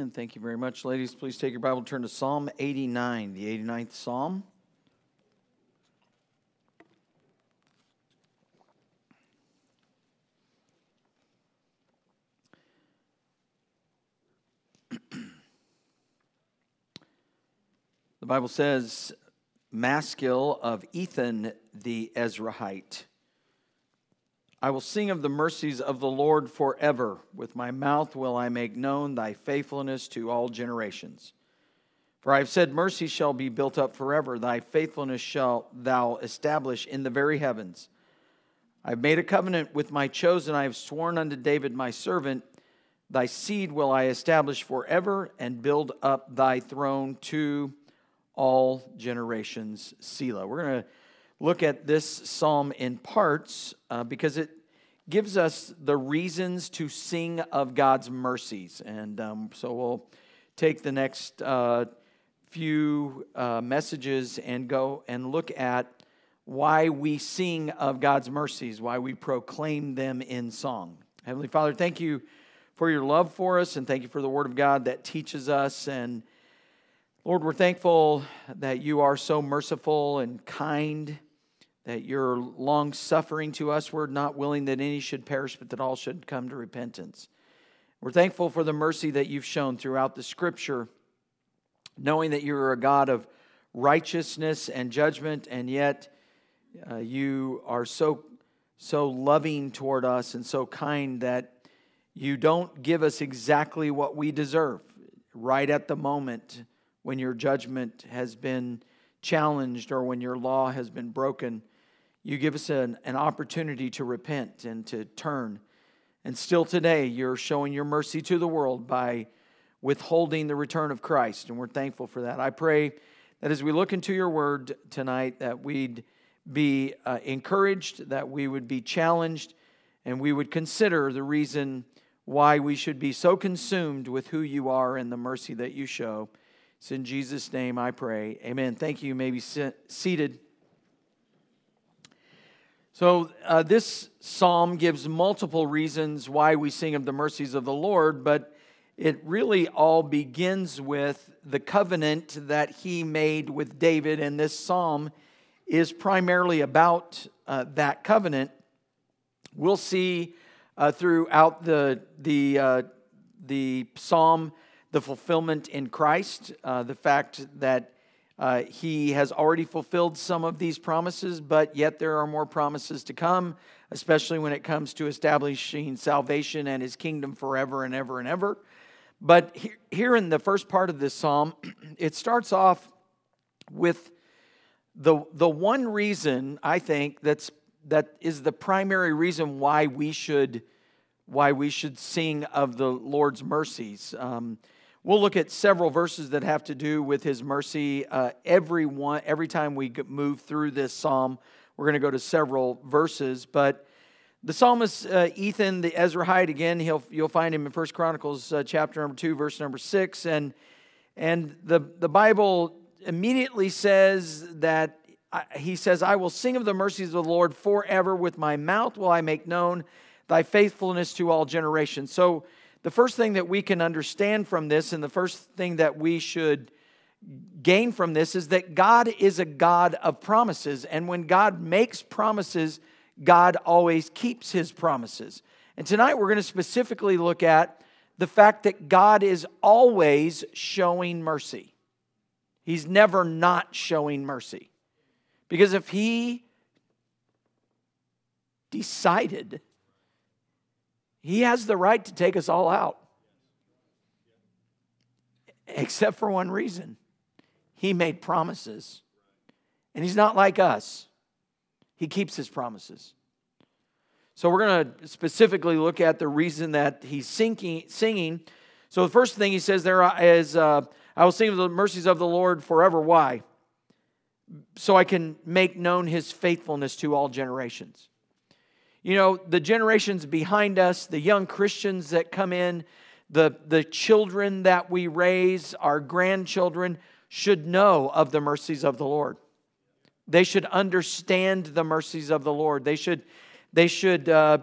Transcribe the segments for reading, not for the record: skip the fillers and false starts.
Amen. Thank you very much. Ladies, please take your Bible and turn to Psalm 89, the 89th Psalm. The Bible says, Maskil of Ethan the Ezrahite. I will sing of the mercies of the Lord forever. With my mouth will I make known thy faithfulness to all generations. For I have said, mercy shall be built up forever. Thy faithfulness shalt thou establish in the very heavens. I have made a covenant with my chosen. I have sworn unto David my servant. Thy seed will I establish forever and build up thy throne to all generations. Selah. We're going to look at this psalm in parts because it gives us the reasons to sing of God's mercies. And so we'll take the next few messages and go and look at why we sing of God's mercies, why we proclaim them in song. Heavenly Father, thank you for your love for us, and thank you for the Word of God that teaches us. And Lord, we're thankful that you are so merciful and kind, that you're long-suffering to us. We're not willing that any should perish, but that all should come to repentance. We're thankful for the mercy that you've shown throughout the Scripture, knowing that you're a God of righteousness and judgment, and yet you are so loving toward us and so kind that you don't give us exactly what we deserve right at the moment when your judgment has been challenged or when your law has been broken. You give us an opportunity to repent and to turn. And still today, you're showing your mercy to the world by withholding the return of Christ. And we're thankful for that. I pray that as we look into your word tonight, that we'd be encouraged, that we would be challenged, and we would consider the reason why we should be so consumed with who you are and the mercy that you show. It's in Jesus' name I pray. Amen. Thank you. You may be seated. So this psalm gives multiple reasons why we sing of the mercies of the Lord, but it really all begins with the covenant that he made with David, and this psalm is primarily about that covenant. We'll see throughout the psalm the fulfillment in Christ, the fact that he has already fulfilled some of these promises, but yet there are more promises to come, especially when it comes to establishing salvation and his kingdom forever and ever and ever. But here in the first part of this psalm, it starts off with the one reason, I think, that is the primary reason why we should sing of the Lord's mercies. We'll look at several verses that have to do with his mercy. Every time we move through this psalm, we're going to go to several verses. But the psalmist Ethan the Ezrahite, again, you'll find him in 1 Chronicles chapter number 2, verse number 6. And the Bible immediately says that he says, I will sing of the mercies of the Lord forever. With my mouth will I make known thy faithfulness to all generations. So the first thing that we can understand from this, and the first thing that we should gain from this, is that God is a God of promises. And when God makes promises, God always keeps his promises. And tonight we're going to specifically look at the fact that God is always showing mercy. He's never not showing mercy. Because if he decided, he has the right to take us all out. Except for one reason. He made promises. And he's not like us. He keeps his promises. So we're going to specifically look at the reason that he's singing. So the first thing he says there is, I will sing of the mercies of the Lord forever. Why? So I can make known his faithfulness to all generations. You know, the generations behind us, the young Christians that come in, the children that we raise, our grandchildren, should know of the mercies of the Lord. They should understand the mercies of the Lord. They should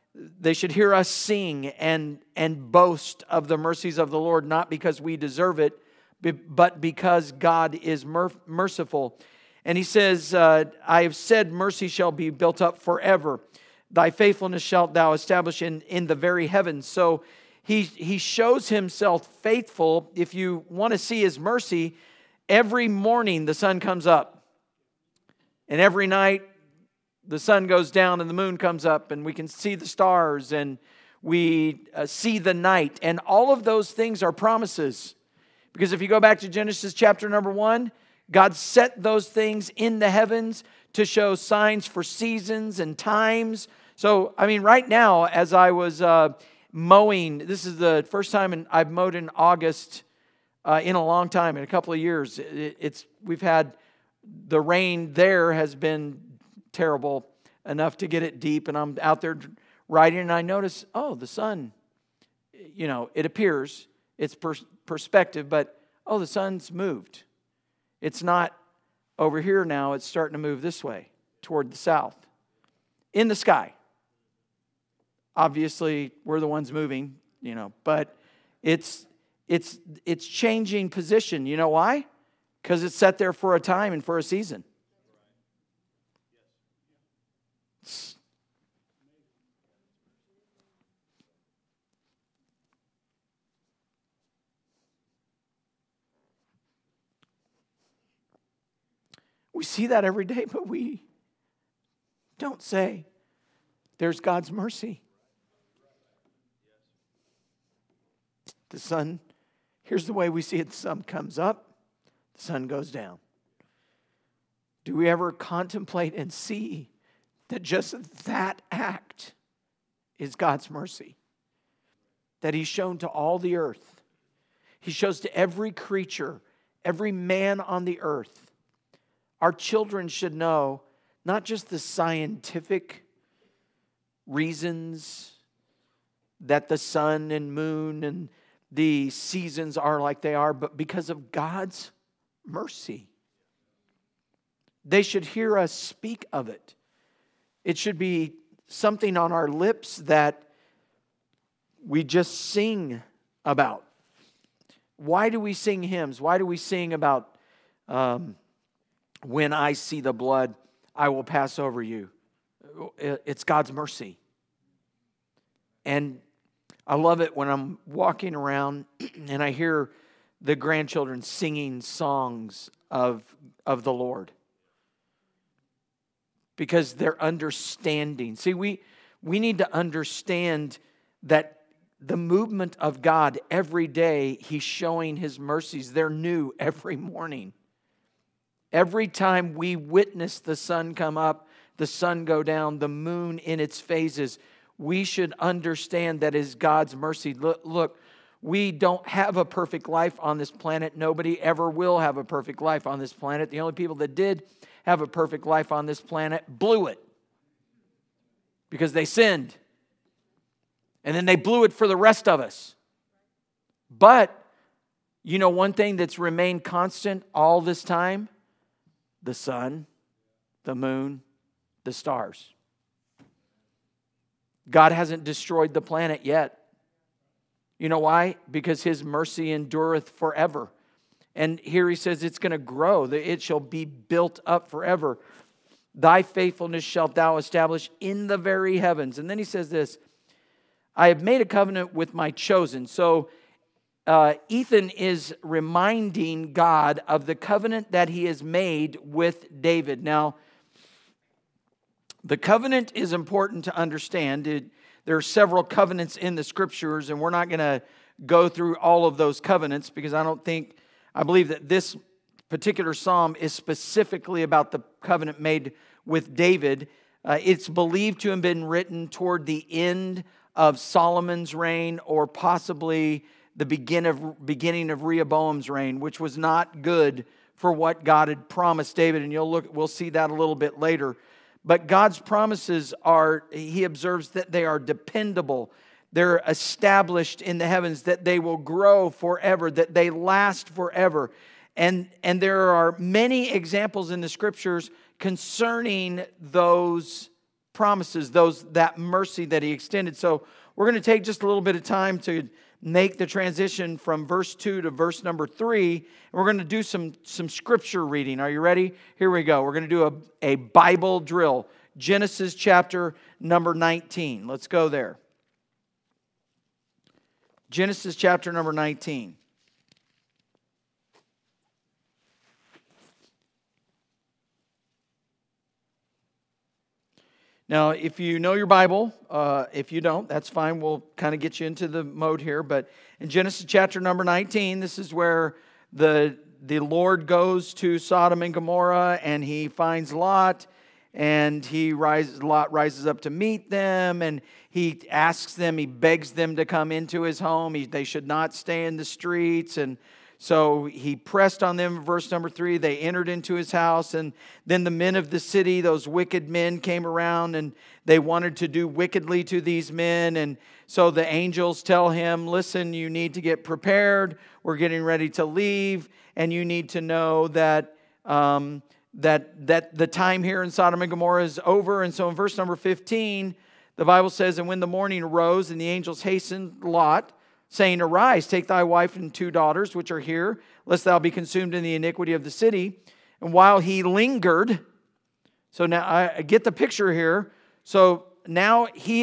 They should hear us sing and boast of the mercies of the Lord, not because we deserve it, but because God is merciful. And he says, I have said mercy shall be built up forever. Thy faithfulness shalt thou establish in the very heavens. So he shows himself faithful. If you want to see his mercy, every morning the sun comes up. And every night the sun goes down and the moon comes up, and we can see the stars, and we see the night. And all of those things are promises. Because if you go back to Genesis chapter number 1, God set those things in the heavens to show signs for seasons and times. So, I mean, right now, as I was mowing, this is the first time I've mowed in August in a long time, in a couple of years. We've had, the rain there has been terrible enough to get it deep, and I'm out there riding, and I notice, the sun, it appears, it's perspective, but, the sun's moved. It's not over here now, it's starting to move this way, toward the south, in the sky. Obviously, we're the ones moving, but it's changing position. You know why? Because it's set there for a time and for a season. We see that every day, but we don't say, there's God's mercy. The sun, here's the way we see it. The sun comes up, the sun goes down. Do we ever contemplate and see that just that act is God's mercy? That He's shown to all the earth. He shows to every creature, every man on the earth. Our children should know not just the scientific reasons that the sun and moon and the seasons are like they are, but because of God's mercy. They should hear us speak of it. It should be something on our lips that we just sing about. Why do we sing hymns? Why do we sing about when I see the blood, I will pass over you? It's God's mercy. And I love it when I'm walking around and I hear the grandchildren singing songs of the Lord. Because they're understanding. See, we need to understand that the movement of God every day, He's showing His mercies. They're new every morning. Every time we witness the sun come up, the sun go down, the moon in its phases, we should understand that is God's mercy. Look, we don't have a perfect life on this planet. Nobody ever will have a perfect life on this planet. The only people that did have a perfect life on this planet blew it because they sinned. And then they blew it for the rest of us. But, one thing that's remained constant all this time? The sun, the moon, the stars. God hasn't destroyed the planet yet. You know why? Because His mercy endureth forever. And here He says it's going to grow. It shall be built up forever. Thy faithfulness shalt thou establish in the very heavens. And then He says this, I have made a covenant with my chosen. So Ethan is reminding God of the covenant that he has made with David. Now, the covenant is important to understand. There are several covenants in the Scriptures, and we're not going to go through all of those covenants because I believe that this particular psalm is specifically about the covenant made with David. It's believed to have been written toward the end of Solomon's reign or possibly the beginning of Rehoboam's reign, which was not good for what God had promised David. And we'll see that a little bit later. But God's promises He observes that they are dependable. They're established in the heavens, that they will grow forever, that they last forever. And there are many examples in the Scriptures concerning those promises, that mercy that he extended. So we're going to take just a little bit of time to make the transition from verse 2 to verse number 3. And we're going to do some scripture reading. Are you ready? Here we go. We're going to do a Bible drill. Genesis chapter number 19. Let's go there. Genesis chapter number 19. Now, if you know your Bible, if you don't, that's fine. We'll kind of get you into the mode here. But in Genesis chapter number 19, this is where the Lord goes to Sodom and Gomorrah, and he finds Lot, and Lot rises up to meet them, and he asks them, he begs them to come into his home. They should not stay in the streets, and so he pressed on them, verse number 3, they entered into his house, and then the men of the city, those wicked men, came around, and they wanted to do wickedly to these men, and so the angels tell him, listen, you need to get prepared, we're getting ready to leave, and you need to know that the time here in Sodom and Gomorrah is over. And so in verse number 15, the Bible says, and when the morning arose, and the angels hastened Lot, saying, arise, take thy wife and 2 daughters, which are here, lest thou be consumed in the iniquity of the city. And while he lingered, so now I get the picture here. So now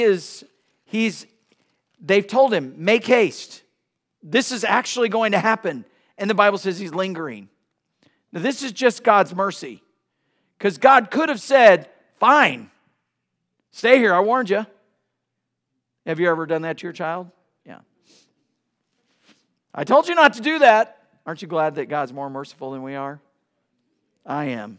they've told him, make haste. This is actually going to happen. And the Bible says he's lingering. Now this is just God's mercy. Because God could have said, fine, stay here, I warned you. Have you ever done that to your child? Yeah. I told you not to do that. Aren't you glad that God's more merciful than we are? I am.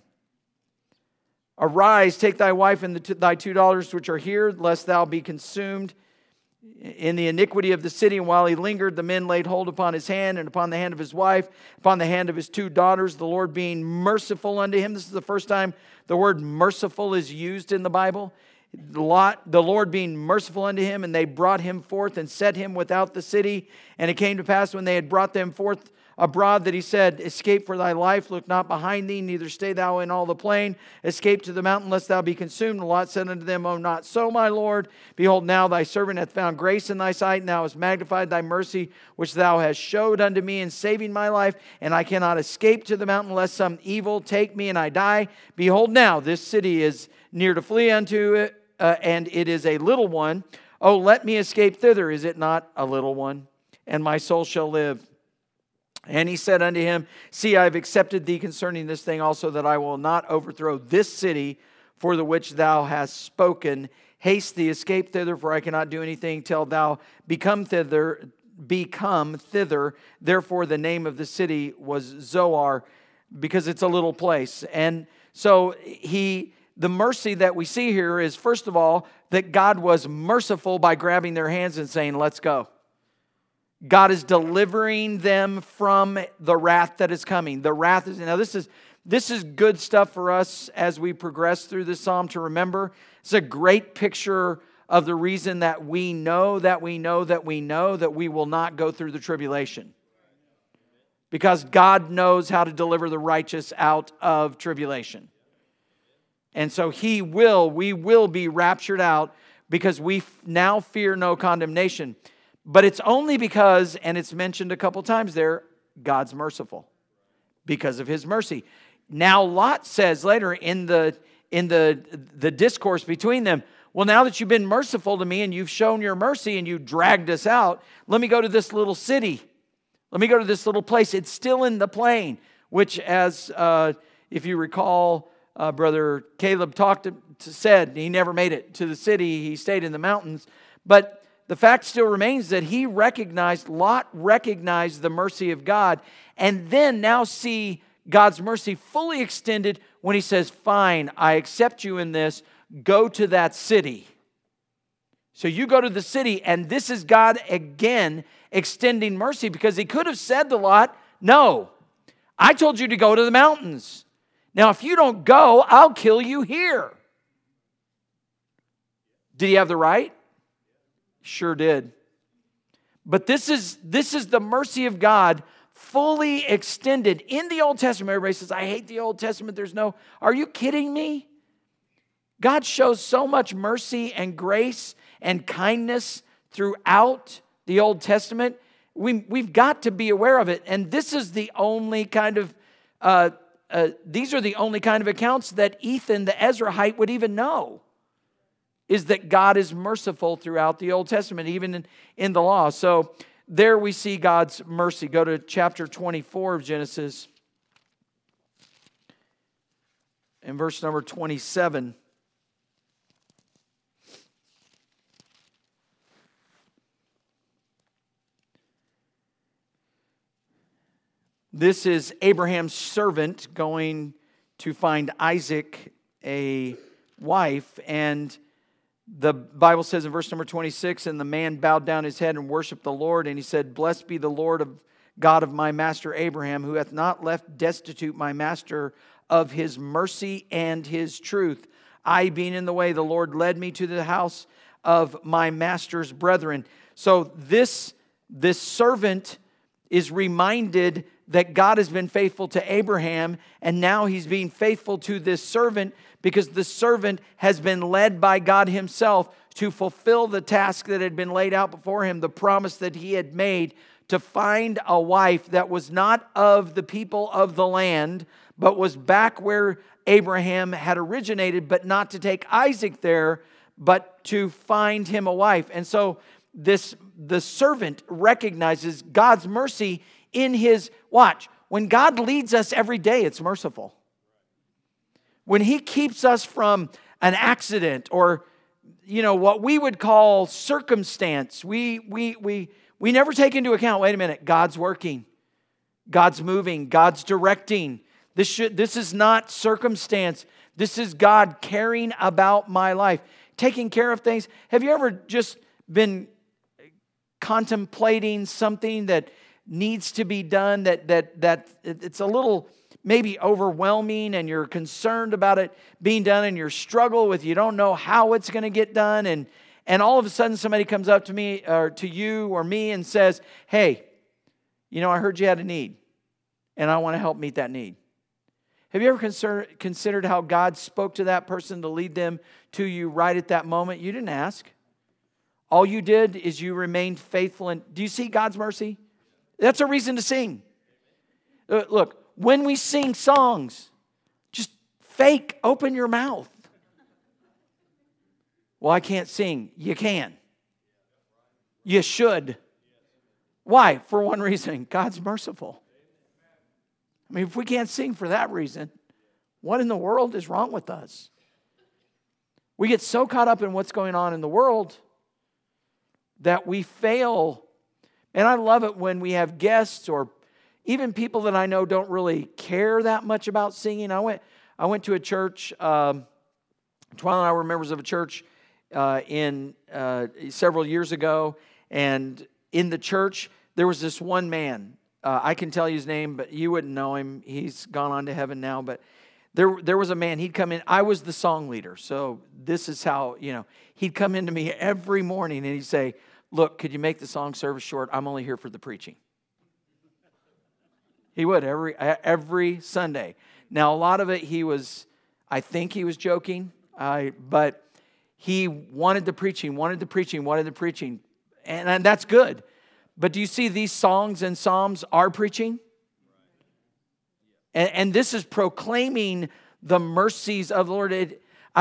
Arise, take thy wife and thy 2 daughters which are here, lest thou be consumed in the iniquity of the city. And while he lingered, the men laid hold upon his hand and upon the hand of his wife, upon the hand of his 2 daughters, the Lord being merciful unto him. This is the first time the word merciful is used in the Bible. The Lord being merciful unto him, and they brought him forth and set him without the city. And it came to pass when they had brought them forth abroad that he said, escape for thy life, look not behind thee, neither stay thou in all the plain. Escape to the mountain, lest thou be consumed. And Lot said unto them, O not so, my Lord. Behold, now thy servant hath found grace in thy sight, and thou hast magnified thy mercy, which thou hast showed unto me in saving my life. And I cannot escape to the mountain, lest some evil take me and I die. Behold, now this city is near to flee unto it, and it is a little one. Oh, let me escape thither. Is it not a little one? And my soul shall live. And he said unto him, see, I have accepted thee concerning this thing also, that I will not overthrow this city for the which thou hast spoken. Haste thee, escape thither, for I cannot do anything till thou become thither. Therefore the name of the city was Zoar, because it's a little place. And so the mercy that we see here is, first of all, that God was merciful by grabbing their hands and saying, let's go. God is delivering them from the wrath that is coming. The wrath is, now this is good stuff for us as we progress through this psalm to remember. It's a great picture of the reason that we know that we will not go through the tribulation. Because God knows how to deliver the righteous out of tribulation. And so we will be raptured out because we now fear no condemnation. But it's only because, and it's mentioned a couple times there, God's merciful because of his mercy. Now Lot says later in the discourse between them, well, now that you've been merciful to me and you've shown your mercy and you dragged us out, let me go to this little city. Let me go to this little place. It's still in the plain, which as if you recall, Brother Caleb said he never made it to the city. He stayed in the mountains. But the fact still remains that Lot recognized the mercy of God, and then now see God's mercy fully extended when he says, fine, I accept you in this, go to that city. So you go to the city, and this is God again extending mercy, because he could have said to Lot, no, I told you to go to the mountains. Now, if you don't go, I'll kill you here. Did he have the right? Sure did. But this is the mercy of God fully extended. In the Old Testament, everybody says, I hate the Old Testament. Are you kidding me? God shows so much mercy and grace and kindness throughout the Old Testament. We've got to be aware of it. And this is the only kind of, these are the only kind of accounts that Ethan the Ezrahite would even know, is that God is merciful throughout the Old Testament, even in the law. So there we see God's mercy. Go to chapter 24 of Genesis and verse number 27. This is Abraham's servant going to find Isaac a wife, and the Bible says in verse number 26, and the man bowed down his head and worshiped the Lord, and he said, Blessed be the Lord of God of my master Abraham, who hath not left destitute my master of his mercy and his truth. I being in the way, the Lord led me to the house of my master's brethren. So this servant is reminded that God has been faithful to Abraham, and now he's being faithful to this servant because the servant has been led by God himself to fulfill the task that had been laid out before him, the promise that he had made to find a wife that was not of the people of the land, but was back where Abraham had originated, but not to take Isaac there, but to find him a wife. And so the servant recognizes God's mercy in his, watch, when God leads us every day, it's merciful. When he keeps us from an accident or, what we would call circumstance, we never take into account, wait a minute, God's working, God's moving, God's directing. This is not circumstance. This is God caring about my life, taking care of things. Have you ever just been contemplating something that needs to be done, that it's a little maybe overwhelming and you're concerned about it being done and you're struggle with, you don't know how it's going to get done, and all of a sudden somebody comes up to me or to you or me and says, hey, I heard you had a need and I want to help meet that need. Have you ever considered how God spoke to that person to lead them to you right at that moment? You didn't ask. All you did is you remained faithful. And do you see God's mercy? That's a reason to sing. Look, when we sing songs, just fake, open your mouth. Well, I can't sing. You can. You should. Why? For one reason, God's merciful. I mean, if we can't sing for that reason, what in the world is wrong with us? We get so caught up in what's going on in the world that we fail. And I love it when we have guests or even people that I know don't really care that much about singing. I went to a church. Twyla and I were members of a church in several years ago, and in the church there was this one man. I can tell you his name, but you wouldn't know him. He's gone on to heaven now. But there was a man. He'd come in. I was the song leader, so this is how he'd come into me every morning and he'd say, "Look, could you make the song service short? I'm only here for the preaching." He would every Sunday. Now, a lot of it I think he was joking, but he wanted the preaching, and that's good. But do you see these songs and psalms are preaching? And this is proclaiming the mercies of the Lord.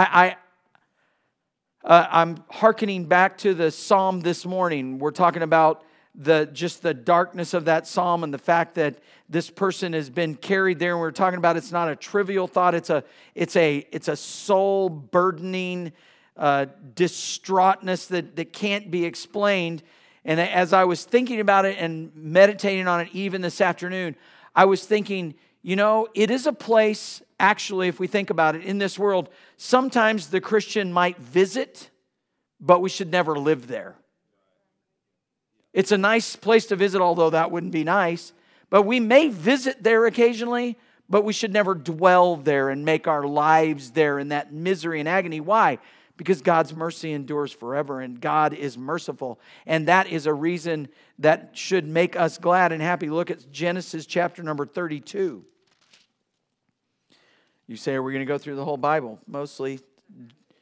I'm hearkening back to the psalm this morning. We're talking about the darkness of that psalm and the fact that this person has been carried there. And we're talking about it's not a trivial thought. It's a soul burdening distraughtness that can't be explained. And as I was thinking about it and meditating on it even this afternoon, I was thinking, it is a place, actually, if we think about it, in this world, sometimes the Christian might visit, but we should never live there. It's a nice place to visit, although that wouldn't be nice. But we may visit there occasionally, but we should never dwell there and make our lives there in that misery and agony. Why? Because God's mercy endures forever, and God is merciful. And that is a reason that should make us glad and happy. Look at Genesis chapter number 32. You say, are we going to go through the whole Bible? Mostly.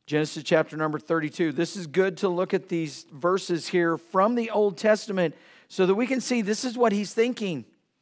Genesis chapter number 32. This is good to look at these verses here from the Old Testament so that we can see this is what he's thinking.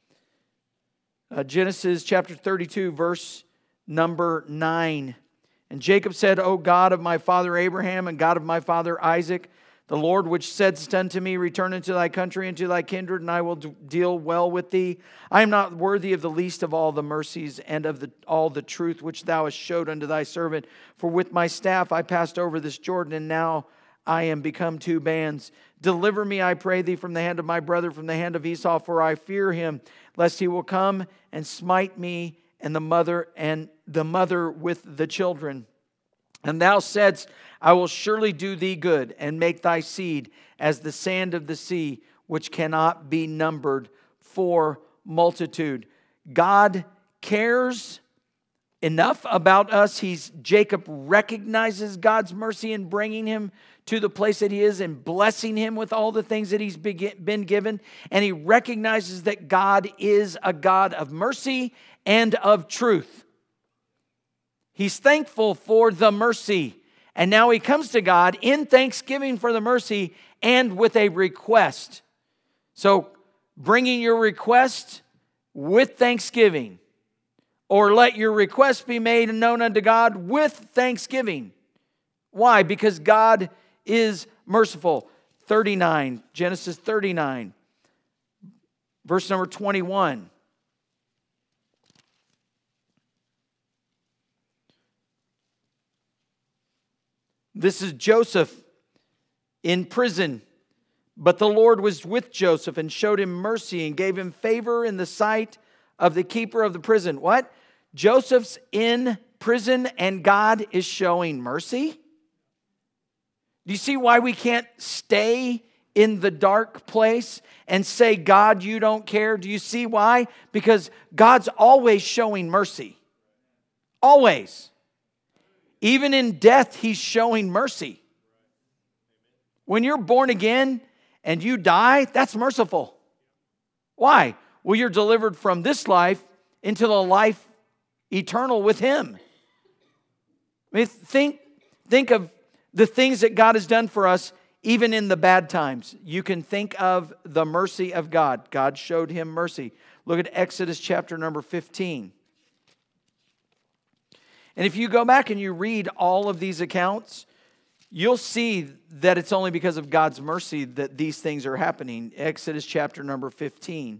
Genesis chapter 32, verse number 9. And Jacob said, O God of my father Abraham and God of my father Isaac, the Lord which saidst unto me, return into thy country and to thy kindred, and I will deal well with thee. I am not worthy of the least of all the mercies and of all the truth which thou hast showed unto thy servant. For with my staff I passed over this Jordan, and now I am become two bands. Deliver me, I pray thee, from the hand of my brother, from the hand of Esau, for I fear him, lest he will come and smite me and the mother with the children. And thou saidst, I will surely do thee good, and make thy seed as the sand of the sea, which cannot be numbered for multitude. God cares enough about us. Jacob recognizes God's mercy in bringing him to the place that he is and blessing him with all the things that he's been given. And he recognizes that God is a God of mercy and of truth. He's thankful for the mercy. And now he comes to God in thanksgiving for the mercy and with a request. So bringing your request with thanksgiving, or let your request be made known unto God with thanksgiving. Why? Because God is merciful. 39, Genesis 39, verse number 21. This is Joseph in prison. But the Lord was with Joseph and showed him mercy and gave him favor in the sight of the keeper of the prison. What? Joseph's in prison and God is showing mercy? Do you see why we can't stay in the dark place and say, God, you don't care? Do you see why? Because God's always showing mercy. Always. Even in death, He's showing mercy. When you're born again and you die, that's merciful. Why? Well, you're delivered from this life into the life eternal with Him. I mean, think of the things that God has done for us, even in the bad times. You can think of the mercy of God. God showed him mercy. Look at Exodus chapter number 15. And if you go back and you read all of these accounts, you'll see that it's only because of God's mercy that these things are happening. Exodus chapter number 15.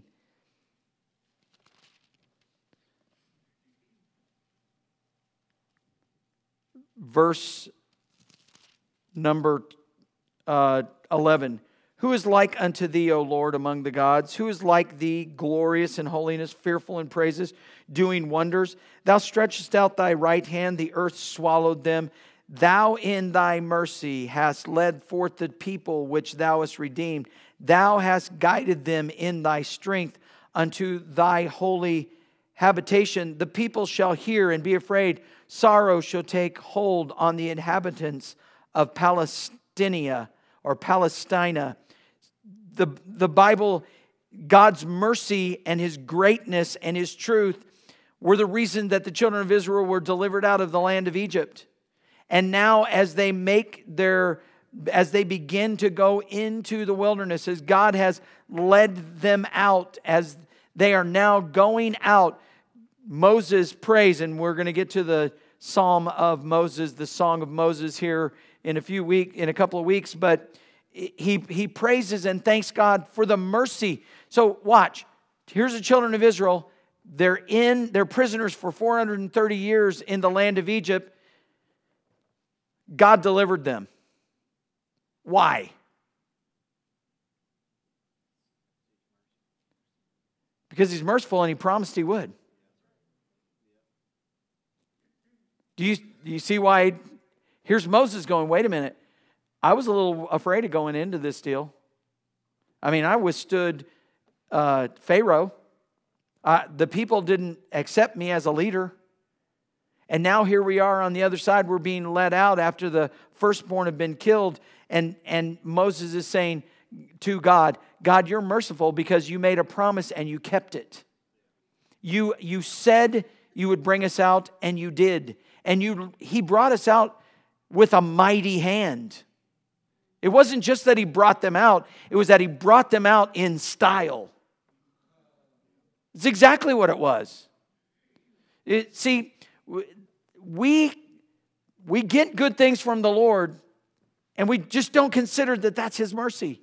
Verse number 11. Who is like unto thee, O Lord, among the gods? Who is like thee, glorious in holiness, fearful in praises, doing wonders? Thou stretchest out thy right hand, the earth swallowed them. Thou in thy mercy hast led forth the people which thou hast redeemed. Thou hast guided them in thy strength unto thy holy habitation. The people shall hear and be afraid. Sorrow shall take hold on the inhabitants of Palestina or Palestina. The Bible, God's mercy and His greatness and His truth were the reason that the children of Israel were delivered out of the land of Egypt. And now as they begin to go into the wilderness, as God has led them out, as they are now going out, Moses prays, and we're going to get to the Psalm of Moses, the Song of Moses here in a couple of weeks, but he praises and thanks God for the mercy. So watch, here's the children of Israel. They're prisoners for 430 years in the land of Egypt. God delivered them. Why? Because He's merciful and He promised He would. Do you see why? Here's Moses going, wait a minute. I was a little afraid of going into this deal. I mean, I withstood Pharaoh. The people didn't accept me as a leader. And now here we are on the other side. We're being led out after the firstborn have been killed. And Moses is saying to God, God, you're merciful because you made a promise and you kept it. You said you would bring us out and you did. And He brought us out with a mighty hand. It wasn't just that He brought them out, it was that He brought them out in style. It's exactly what it was. See, we get good things from the Lord, and we just don't consider that that's His mercy.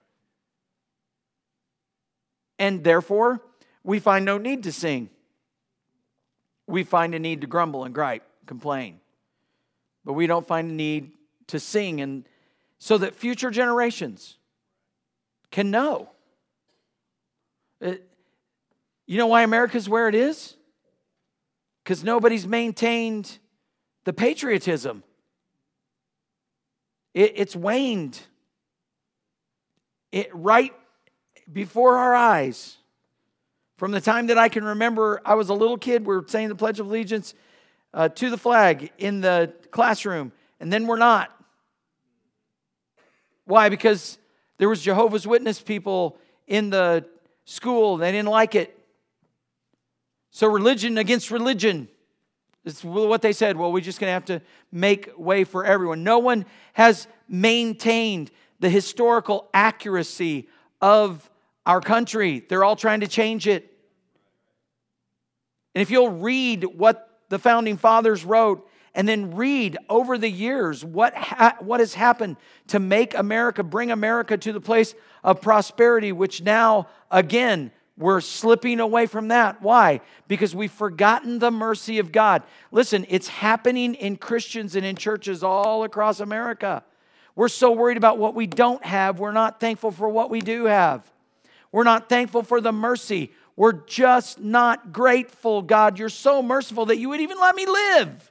And therefore, we find no need to sing. We find a need to grumble and gripe, complain. But we don't find a need to sing, and so that future generations can know. You know why America's where it is? Because nobody's maintained the patriotism. It's waned. Right before our eyes. From the time that I can remember, I was a little kid, we were saying the Pledge of Allegiance to the flag in the classroom, and then we're not. Why? Because there was Jehovah's Witness people in the school, and they didn't like it. So religion against religion is what they said. Well, we're just going to have to make way for everyone. No one has maintained the historical accuracy of our country. They're all trying to change it. And if you'll read what the founding fathers wrote, and then read over the years what has happened to make America, bring America to the place of prosperity, which now, again, we're slipping away from that. Why? Because we've forgotten the mercy of God. Listen, it's happening in Christians and in churches all across America. We're so worried about what we don't have, we're not thankful for what we do have. We're not thankful for the mercy. We're just not grateful. God, you're so merciful that you would even let me live.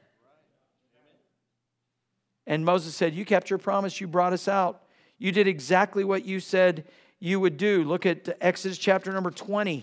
And Moses said, you kept your promise. You brought us out. You did exactly what you said you would do. Look at Exodus chapter number 20.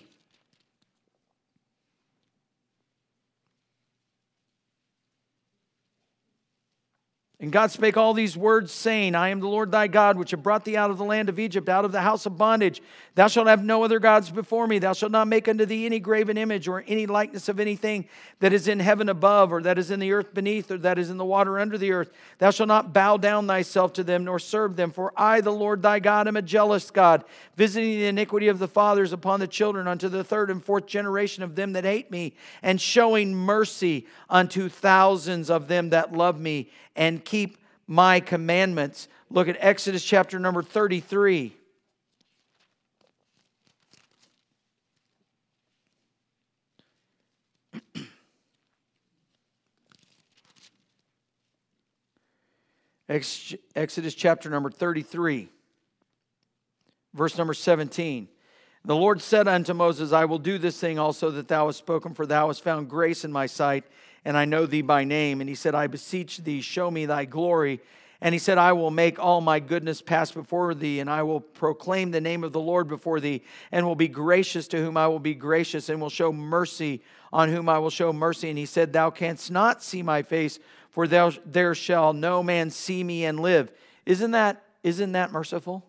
And God spake all these words, saying, I am the Lord thy God, which have brought thee out of the land of Egypt, out of the house of bondage. Thou shalt have no other gods before me. Thou shalt not make unto thee any graven image, or any likeness of anything that is in heaven above, or that is in the earth beneath, or that is in the water under the earth. Thou shalt not bow down thyself to them, nor serve them. For I, the Lord thy God, am a jealous God, visiting the iniquity of the fathers upon the children, unto the third and fourth generation of them that hate me, and showing mercy unto thousands of them that love me, and keep my commandments. Look at Exodus chapter number 33. Exodus chapter number 33, verse number 17. The Lord said unto Moses, I will do this thing also that thou hast spoken, for thou hast found grace in my sight, and I know thee by name. And he said, I beseech thee, show me thy glory. And he said, I will make all my goodness pass before thee, and I will proclaim the name of the Lord before thee, and will be gracious to whom I will be gracious, and will show mercy on whom I will show mercy. And he said, thou canst not see my face, for there shall no man see me and live. Isn't that merciful?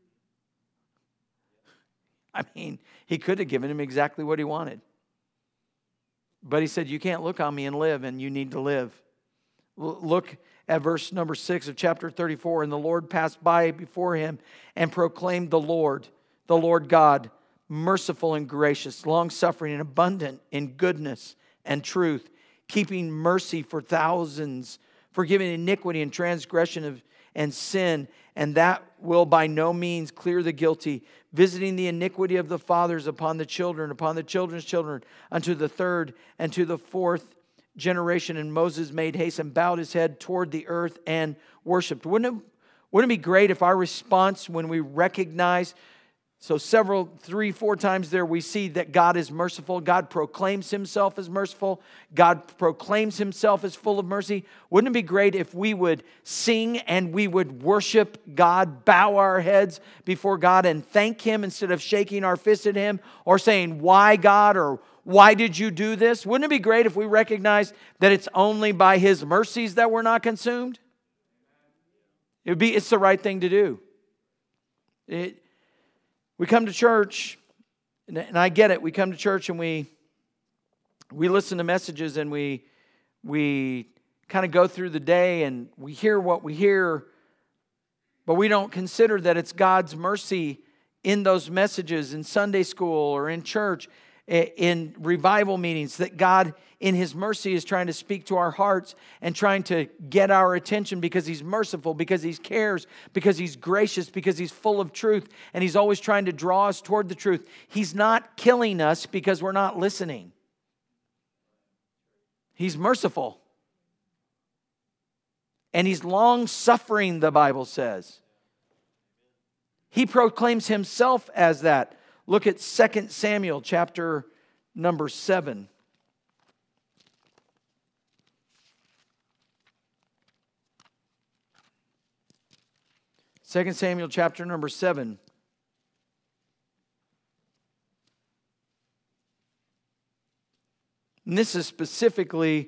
I mean, he could have given him exactly what he wanted. But he said, you can't look on me and live, and you need to live. Look at verse number 6 of chapter 34. And the Lord passed by before him and proclaimed the Lord God, merciful and gracious, long-suffering and abundant in goodness and truth, keeping mercy for thousands, forgiving iniquity and transgression and sin, and that will by no means clear the guilty, visiting the iniquity of the fathers upon the children, upon the children's children, unto the third and to the fourth generation. And Moses made haste and bowed his head toward the earth and worshipped. Wouldn't it be great if our response when we recognize, so 3, 4 times there we see that God is merciful. God proclaims himself as merciful. God proclaims himself as full of mercy. Wouldn't it be great if we would sing and we would worship God, bow our heads before God and thank him instead of shaking our fist at him or saying, why God, or why did you do this? Wouldn't it be great if we recognized that it's only by his mercies that we're not consumed? It's the right thing to do. We come to church, and I get it. We come to church and we listen to messages and we kind of go through the day and we hear what we hear, but we don't consider that it's God's mercy in those messages in Sunday school or in church, in revival meetings, that God in His mercy is trying to speak to our hearts and trying to get our attention because He's merciful, because He cares, because He's gracious, because He's full of truth, and He's always trying to draw us toward the truth. He's not killing us because we're not listening. He's merciful. And He's long-suffering, the Bible says. He proclaims Himself as that. Look at 2 Samuel chapter number 7. 2 Samuel chapter number 7. And this is specifically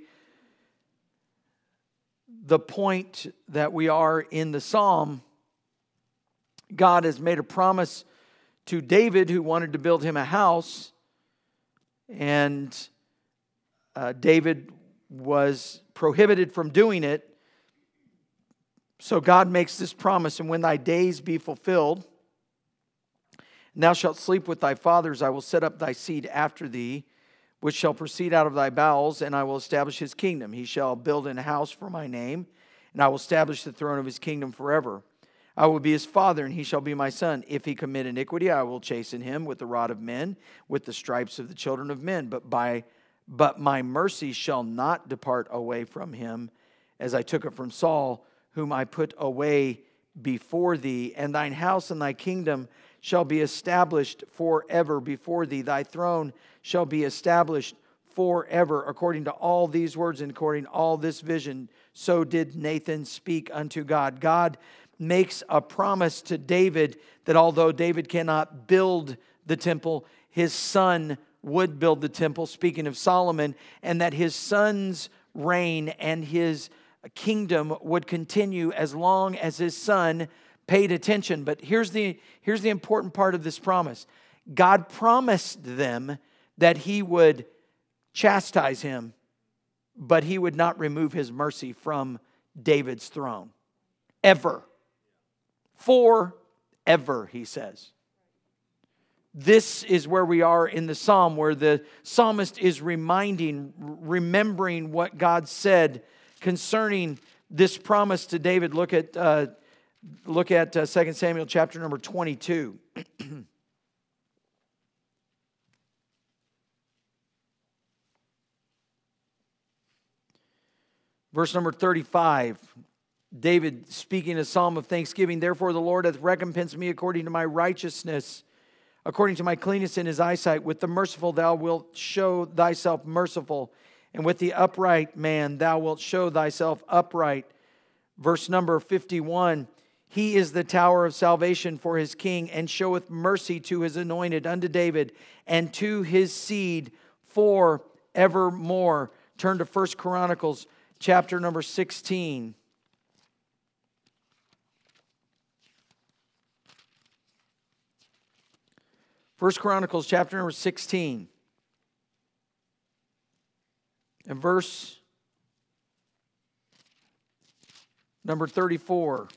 the point that we are in the psalm. God has made a promise to David, who wanted to build him a house, and David was prohibited from doing it. So God makes this promise, and when thy days be fulfilled, and thou shalt sleep with thy fathers, I will set up thy seed after thee, which shall proceed out of thy bowels, and I will establish his kingdom. He shall build an house for my name, and I will establish the throne of his kingdom forever. I will be his father, and he shall be my son. If he commit iniquity, I will chasten him with the rod of men, with the stripes of the children of men. But my mercy shall not depart away from him, as I took it from Saul, whom I put away before thee. And thine house and thy kingdom shall be established forever before thee. Thy throne shall be established forever. According to all these words and according to all this vision, so did Nathan speak unto God. God makes a promise to David that although David cannot build the temple, his son would build the temple, speaking of Solomon, and that his son's reign and his kingdom would continue as long as his son paid attention. But here's the important part of this promise. God promised them that he would chastise him, but he would not remove his mercy from David's throne. Ever. Forever, he says. This is where we are in the psalm, where the psalmist is remembering what God said concerning this promise to David. Look at 2 Samuel chapter number 22. Verse number 35. David speaking a psalm of thanksgiving. Therefore the Lord hath recompensed me according to my righteousness, according to my cleanness in his eyesight. With the merciful thou wilt show thyself merciful, and with the upright man thou wilt show thyself upright. Verse number 51. He is the tower of salvation for his king, and showeth mercy to his anointed, unto David, and to his seed forevermore. Turn to 1 Chronicles chapter number 16. 1 Chronicles chapter number 16 and verse number 34.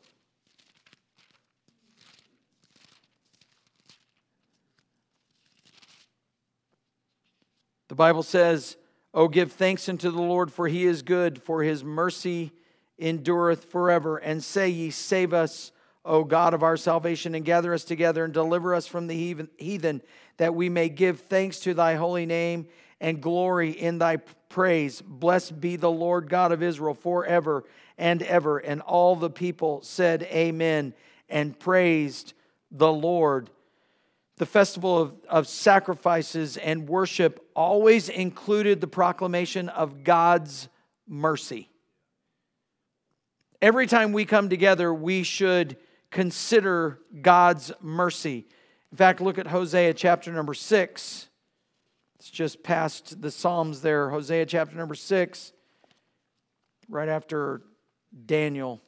The Bible says, O give thanks unto the Lord, for he is good, for his mercy endureth forever. And say ye, save us, O God of our salvation, and gather us together and deliver us from the heathen, that we may give thanks to thy holy name and glory in thy praise. Blessed be the Lord God of Israel forever and ever. And all the people said amen and praised the Lord. The festival of sacrifices and worship always included the proclamation of God's mercy. Every time we come together, we should consider God's mercy. In fact, look at Hosea chapter number 6. It's just past the Psalms there. Hosea chapter number 6, right after Daniel.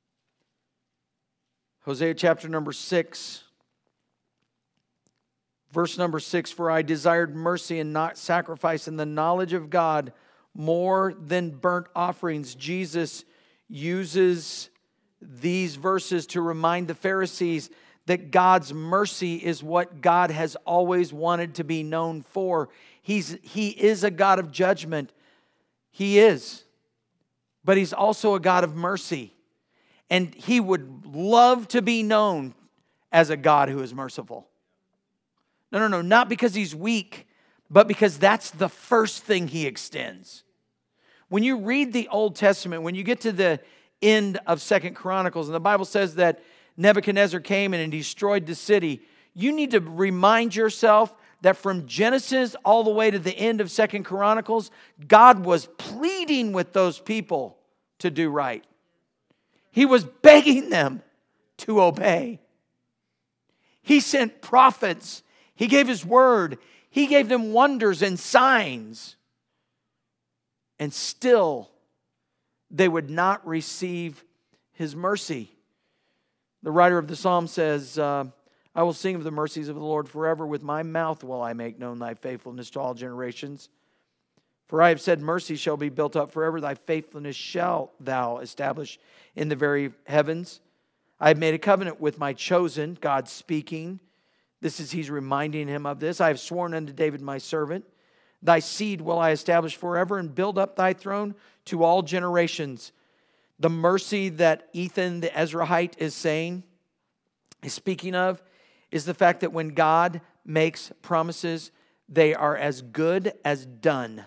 Hosea chapter number 6, Verse number 6, for I desired mercy and not sacrifice, and the knowledge of God more than burnt offerings. Jesus uses these verses to remind the Pharisees that God's mercy is what God has always wanted to be known for. He is a God of judgment. He is. But He's also a God of mercy. And He would love to be known as a God who is merciful. No, not because He's weak, but because that's the first thing He extends. When you read the Old Testament, when you get to the end of 2 Chronicles, and the Bible says that Nebuchadnezzar came in and destroyed the city, you need to remind yourself that from Genesis all the way to the end of 2 Chronicles, God was pleading with those people to do right. He was begging them to obey. He sent prophets. He gave His word. He gave them wonders and signs. And still, they would not receive His mercy. The writer of the psalm says, I will sing of the mercies of the Lord forever. With my mouth will I make known thy faithfulness to all generations. For I have said, mercy shall be built up forever. Thy faithfulness shalt thou establish in the very heavens. I have made a covenant with my chosen, God speaking. He's reminding him of this. I have sworn unto David my servant. Thy seed will I establish forever and build up thy throne to all generations. The mercy that Ethan the Ezrahite is speaking of, is the fact that when God makes promises, they are as good as done.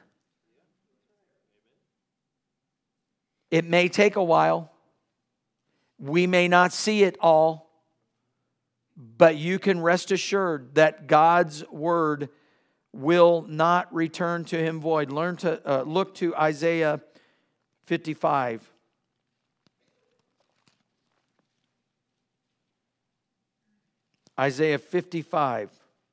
It may take a while. We may not see it all. But you can rest assured that God's word will not return to Him void. Look to Isaiah 55. Isaiah 55.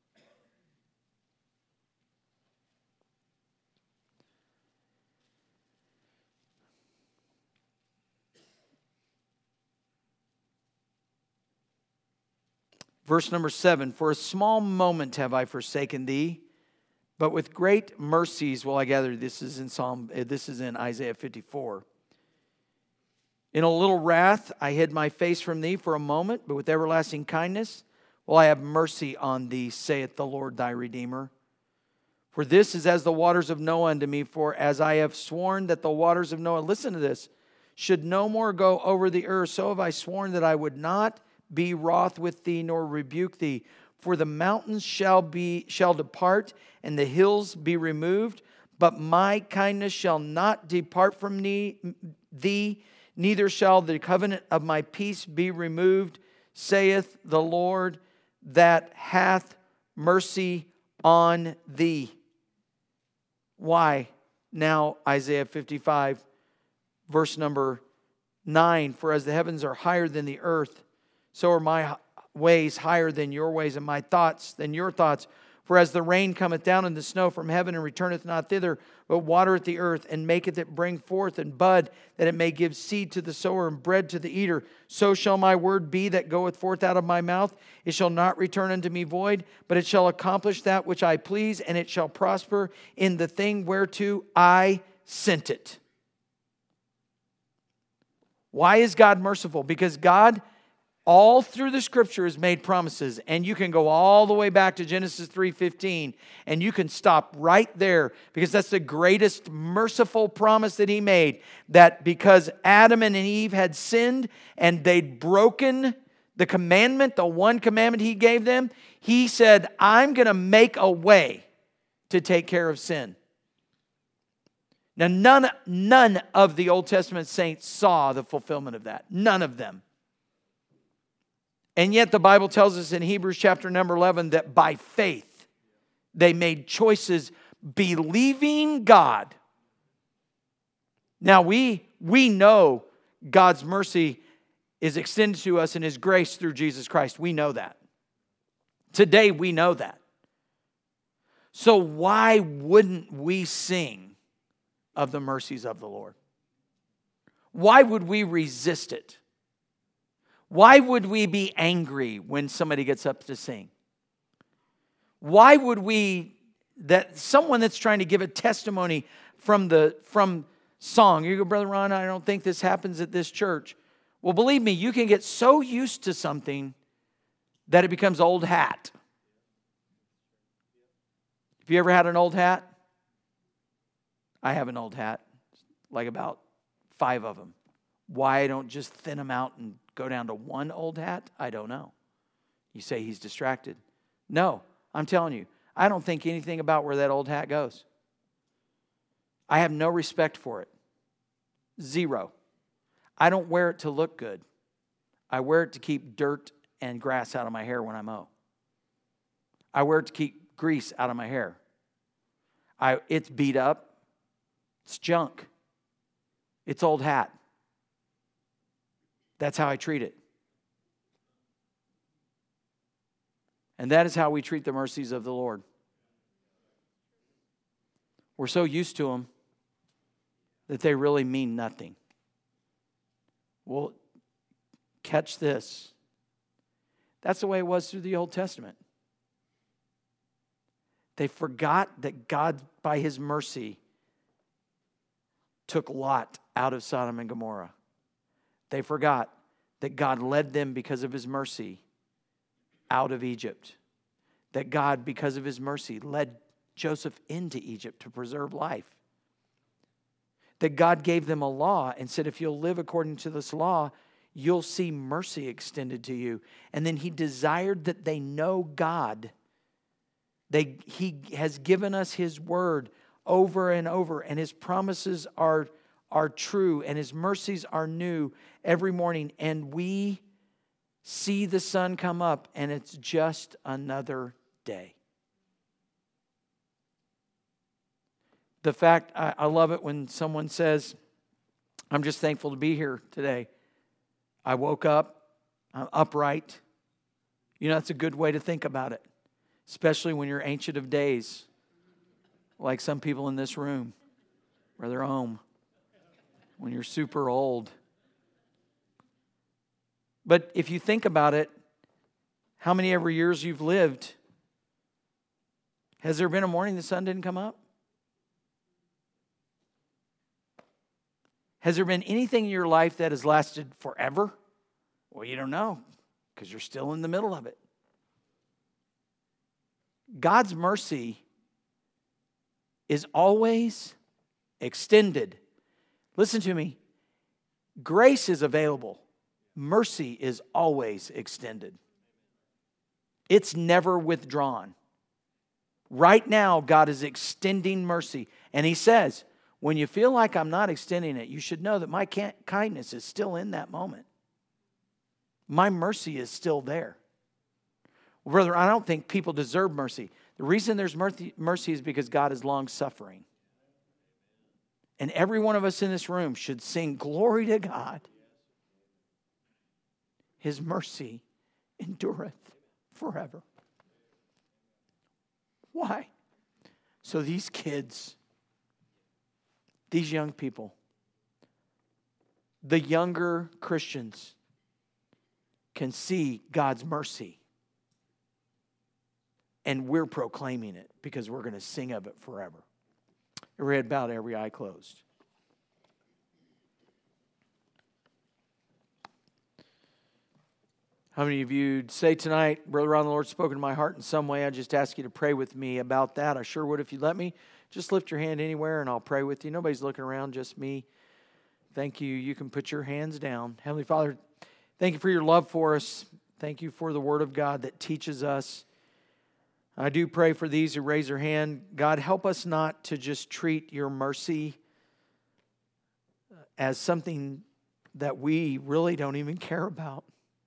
Verse number 7, for a small moment have I forsaken thee, but with great mercies will I gather. This is in Isaiah 54. In a little wrath I hid my face from thee for a moment, but with everlasting kindness will I have mercy on thee, saith the Lord thy Redeemer. For this is as the waters of Noah unto me, for as I have sworn that the waters of Noah, listen to this, should no more go over the earth, so have I sworn that I would not be wroth with thee, nor rebuke thee. For the mountains shall depart, and the hills be removed, but my kindness shall not depart from thee, neither shall the covenant of my peace be removed, saith the Lord that hath mercy on thee. Why? Now, Isaiah 55, verse number 9, for as the heavens are higher than the earth, so are my ways higher than your ways, and my thoughts than your thoughts. For as the rain cometh down and the snow from heaven, and returneth not thither, but watereth the earth, and maketh it bring forth and bud, that it may give seed to the sower and bread to the eater, so shall my word be that goeth forth out of my mouth. It shall not return unto me void, but it shall accomplish that which I please, and it shall prosper in the thing whereto I sent it. Why is God merciful? Because God, all through the Scripture, has made promises, and you can go all the way back to Genesis 3:15, and you can stop right there, because that's the greatest merciful promise that He made, that because Adam and Eve had sinned and they'd broken the commandment, the one commandment He gave them, He said, I'm going to make a way to take care of sin. Now, none of the Old Testament saints saw the fulfillment of that. None of them. And yet the Bible tells us in Hebrews chapter number 11 that by faith they made choices believing God. Now we know God's mercy is extended to us in His grace through Jesus Christ. We know that. Today we know that. So why wouldn't we sing of the mercies of the Lord? Why would we resist it? Why would we be angry when somebody gets up to sing? Why would we, that someone that's trying to give a testimony from song, you go, Brother Ron, I don't think this happens at this church. Well, believe me, you can get so used to something that it becomes old hat. Have you ever had an old hat? I have an old hat, like about 5 of them. Why I don't just thin them out and go down to one old hat, I don't know. You say he's distracted. No, I'm telling you, I don't think anything about where that old hat goes. I have no respect for it. 0. I don't wear it to look good. I wear it to keep dirt and grass out of my hair when I mow. I wear it to keep grease out of my hair. It's beat up. It's junk. It's old hat. That's how I treat it. And that is how we treat the mercies of the Lord. We're so used to them that they really mean nothing. Well, catch this. That's the way it was through the Old Testament. They forgot that God, by His mercy, took Lot out of Sodom and Gomorrah. They forgot that God led them because of His mercy out of Egypt. That God, because of His mercy, led Joseph into Egypt to preserve life. That God gave them a law and said, if you'll live according to this law, you'll see mercy extended to you. And then He desired that they know God. He has given us His word over and over, and His promises are true, and His mercies are new every morning. And we see the sun come up, and it's just another day. The fact, I love it when someone says, I'm just thankful to be here today. I woke up, I'm upright. You know, that's a good way to think about it, especially when you're ancient of days, like some people in this room, or they're home, when you're super old. But if you think about it, how many ever years you've lived, has there been a morning the sun didn't come up? Has there been anything in your life that has lasted forever? Well, you don't know, because you're still in the middle of it. God's mercy is always extended. Listen to me. Grace is available. Mercy is always extended. It's never withdrawn. Right now, God is extending mercy. And He says, when you feel like I'm not extending it, you should know that my kindness is still in that moment. My mercy is still there. Well, brother, I don't think people deserve mercy. The reason there's mercy is because God is long-suffering. And every one of us in this room should sing glory to God. His mercy endureth forever. Why? So these kids, these young people, the younger Christians can see God's mercy. And we're proclaiming it because we're going to sing of it forever. Every head bowed, every eye closed. How many of you say tonight, Brother Ron, the Lord's spoken to my heart in some way? I just ask you to pray with me about that. I sure would if you'd let me. Just lift your hand anywhere and I'll pray with you. Nobody's looking around, just me. Thank you. You can put your hands down. Heavenly Father, thank you for your love for us. Thank you for the Word of God that teaches us. I do pray for these who raise their hand. God, help us not to just treat your mercy as something that we really don't even care about.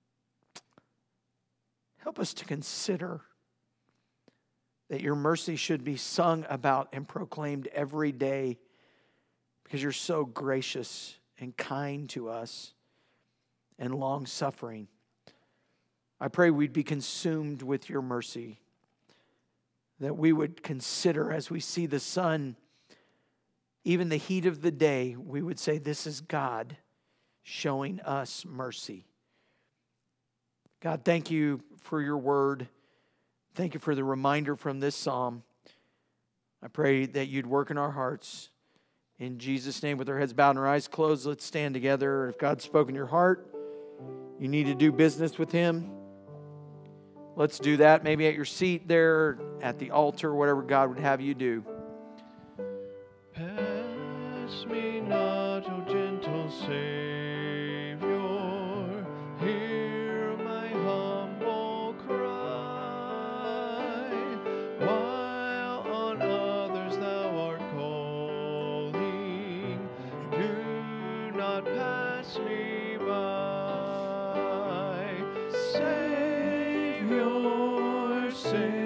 Help us to consider that your mercy should be sung about and proclaimed every day because you're so gracious and kind to us and long-suffering. I pray we'd be consumed with your mercy, that we would consider as we see the sun, even the heat of the day, we would say, this is God showing us mercy. God, thank you for your word. Thank you for the reminder from this psalm. I pray that you'd work in our hearts. In Jesus' name, with our heads bowed and our eyes closed, let's stand together. If God's spoken your heart, you need to do business with Him, let's do that. Maybe at your seat there, at the altar, whatever God would have you do. Pass me not, O gentle Savior, hear my humble cry, while on others thou art calling, do not pass me by. Savior, Savior.